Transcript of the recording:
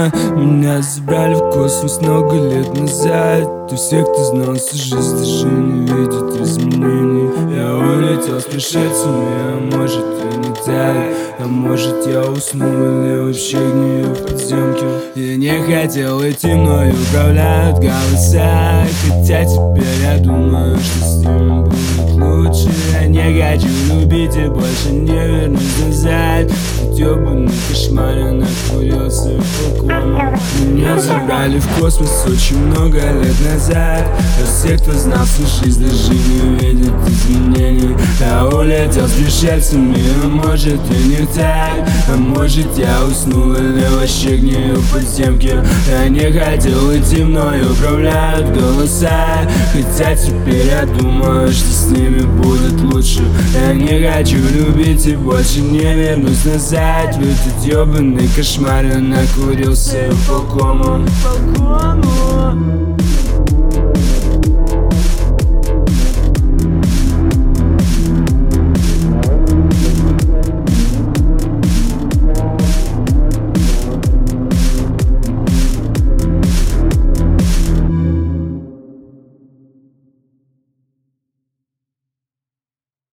Меня забрали в космос много лет назад. И все, кто знал всю жизнь, даже не видят изменений. Я улетел с пришельцами, а может и не так. А может я уснул или вообще гнию в подземке. Я не хотел идти, мною управляют голоса. Хотя теперь я думаю, что с ними будет лучше. Я не хочу любить и больше не вернусь назад. В ёбаный кошмар я накурился по клону. Меня забрали в космос очень много лет назад. А все, кто знал всю жизнь, даже не видят изменений. Я улетел с пришельцами, а может и не так. А может я уснул или вообще гнию в подземке. Я не хотел идти, мною управляют голоса. Хотя теперь я думаю, что с ними будет лучше. Я не хочу любить и больше не вернусь назад. В этот ёбаный кошмар я накурился по кому.